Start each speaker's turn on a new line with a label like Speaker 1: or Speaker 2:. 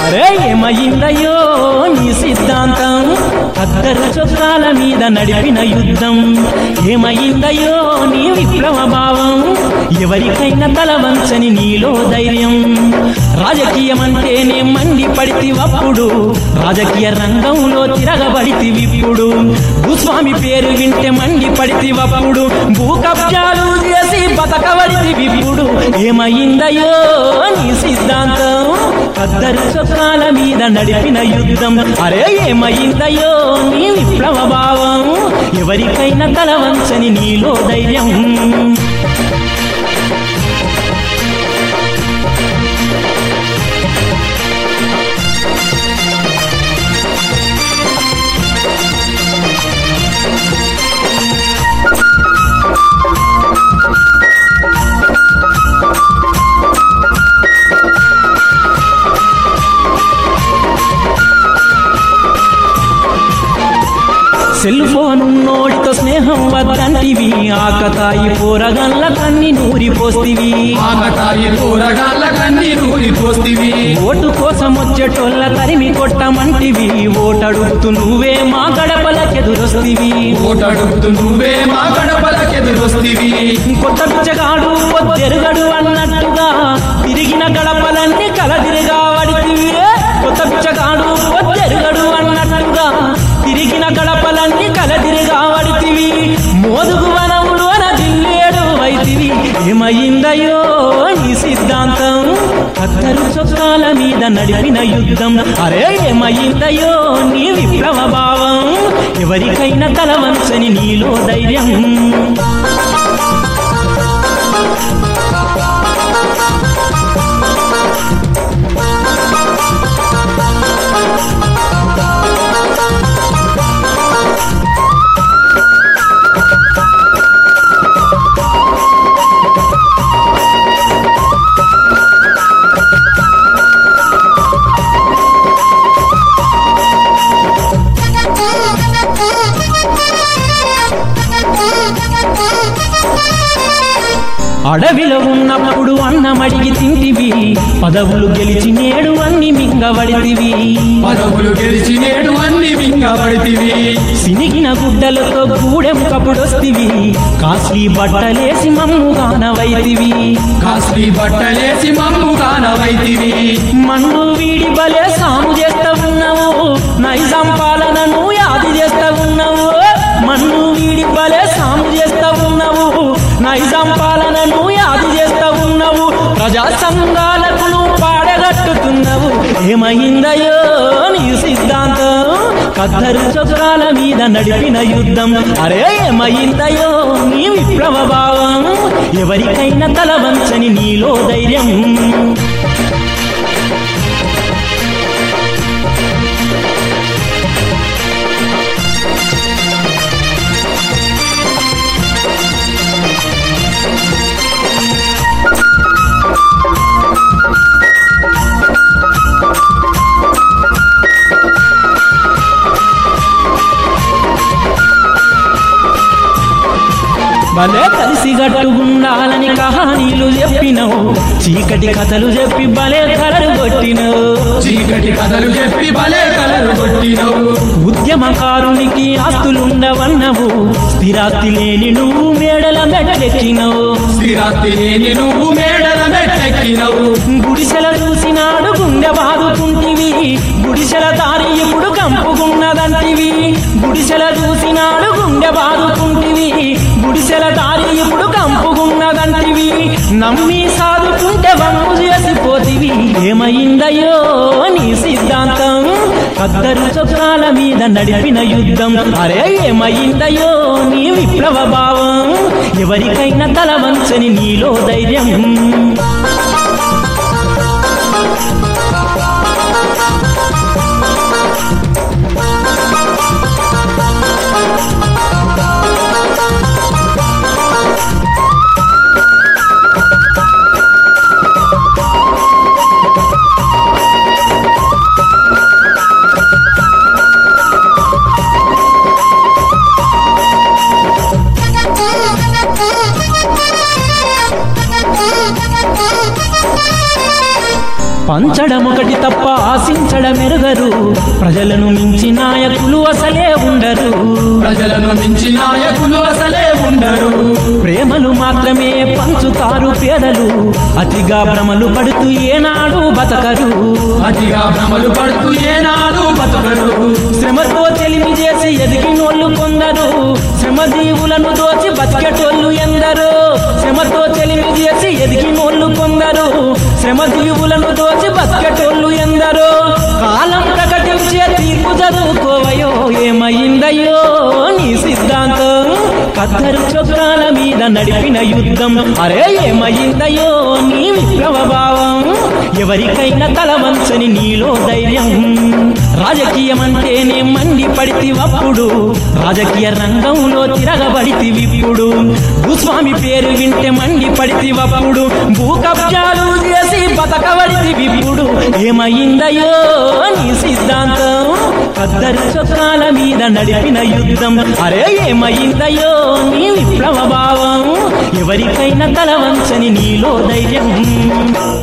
Speaker 1: అరే ఏమయిందయ్యో నీ సిద్ధాంతం అద్దరు చొక్కాల మీద నడిపిన యుద్ధం ఏమయిందయ్యో నీ విప్లవ భావం ఎవరికైనా తల వంచని నీలో ధైర్యం రాజకీయమంటేనే మండి పడితివప్పుడు రాజకీయ రంగంలో తిరగబడితివిప్పుడు భూస్వామి పేరు వింటే మండి పడితివప్పుడు భూ కబ్జాలు చేసి బతకబడితివిప్పుడు ఏమయిందయ్యో నీ సిద్ధాంతం అద్దరు చొక్కాల మీద నడిపిన యుద్ధం అరే ఏమయిందయ్యో నీ విప్లవ భావం ఎవరికైనా తల వంచని నీలో ధైర్యం సెల్ ఫోన్ నోటితో స్నేహం వద్దంటివి ఆకతాయి పోరగాళ్ళ కన్ని నూరిపోస్తివి ఓటు కోసం వచ్చేటోళ్ళ తరిమి కొట్టమంటివి ఓటడుగుతూ నువ్వే మా గడపలకెదురొస్తివి కొత్త పిచ్చగాడు పొద్దెరుగడు అన్నట్టుగా తిరిగిన గడపలన్నీ కలదిరిగా వడితివి కొత్త పిచ్చగాడు పొద్దెరుగడు అన్నట్టుగా తిరిగిన గడపలన్నీ కలదిరిగా వడితివి మోదుగు వనములోన దిల్లేడు వైతివి ఏమయిందయ్యో నీ సిద్ధాంతం అద్దరు చొక్కాల మీద నడిపిన యుద్ధం అరే ఏమయిందయ్యో నీ విప్లవ భావం ఎవరికైనా తల వంచని నీలో ధైర్యం అడవిలో ఉన్నప్పుడు అన్నమడిగి తింటివి పదవులు గెలిచి నేడు అన్ని మింగబడితివి సినిగిన గుడ్డలతో గూడెం కపుడొస్తివి కాస్ట్లీ బట్టలేసి మమ్ముగానవైతివి మన్ను వీడి బలే సాము చేస్తా ఉన్నావు నైజాం పాలనను యాది చేస్తా ఉన్నావు మన్ను వీడి బలే సాము చేస్తా ఉన్నావు నైజాం పాలనను యాది చేస్తా ఉన్నావు ప్రజా సంఘాలకు నువ్వు పాడగట్టుతున్నావు ఏమైందయ్యో నీ సిద్ధాంతం కద్దరు చొక్కాల మీద నడిపిన యుద్ధం అరే ఏమైందయ్యో నీ విప్లవ భావం ఎవరికైనా తల వంచని నీలో ధైర్యం భలే కలిసి గట్టుగుండాలని కహానీలు చెప్పినవు చీకటి కథలు చెప్పి భలే కలరు కొట్టినవు ఉద్యమకారునికి ఆస్తులుండవన్నవు స్థిరాస్తి లేని నువ్వు మేడల మెట్లెక్కినవు గుడిసెల చూసినాడు గుండె బాదుకుంటివి గుడిసెల దారి ఇప్పుడు కంపుకున్నదంటివి గుడిసెల చూసినాడు గుండె బాదుకుంటివి గుడిసెల దారి ఇప్పుడు కంపుకున్నదంటివి నమ్మి సాదుకుంటే వమ్ము చేసిపోతివి ఏమైందయ్యో నీ సిద్ధాంతం కద్దరు చొక్కాల మీద నడిపిన యుద్ధం అరే ఏమైందయ్యో నీ విప్లవ భావం ఎవరికైనా తల వంచని నీలో ధైర్యం
Speaker 2: Ha ha ha ha!
Speaker 1: పంచడమొకటి తప్ప ఆశించడమెరుగరు ప్రజలను మించి నాయకులు అసలే ఉండరు
Speaker 2: ప్రజలను మించి నాయకులు అసలే ఉండరు
Speaker 1: ప్రేమలు మాత్రమే పంచుతారు పేదలు అతిగా భ్రమలు పడుతూ ఏనాడు బతకరు
Speaker 2: అతిగా భ్రమలు పడుతూ ఏనాడు బతకరు
Speaker 1: శ్రమతో తెలిమి చేసి ఎదిగినోళ్ళు కొందరు శ్రమజీవులను దోచి బతికేటోళ్ళు ఎందరు శ్రమతో తెలిమి చేసి ఎదిగినోళ్ళు కొందరు శ్రమజీవులను దోచి బతికేటోళ్ళు ఎందరో కాలం ప్రకటించే తీర్పు చదువుకోవయో ఏమైందయ్యో నీ సిద్ధాంతం కద్దరు చొక్కాల మీద నడిపిన యుద్ధం అరే ఏమైందయ్యో నీ విప్లవ భావం ఎవరికైనా తల వంచని నీలో ధైర్యం రాజకీయమంటేనే మండి పడితివప్పుడు రాజకీయ రంగంలో తిరగబడితివిప్పుడు భూస్వామి పేరు వింటే మండి పడితివప్పుడు భూ కబ్జాలు చేసి బతకబడితివిప్పుడు ఏమైందయ్యో నీ సిద్ధాంతం కద్దరు చొక్కాల మీద నడిపిన యుద్ధం అరే ఏమైందయ్యో నీ విప్లవ భావం ఎవరికైనా తల వంచని నీలో ధైర్యం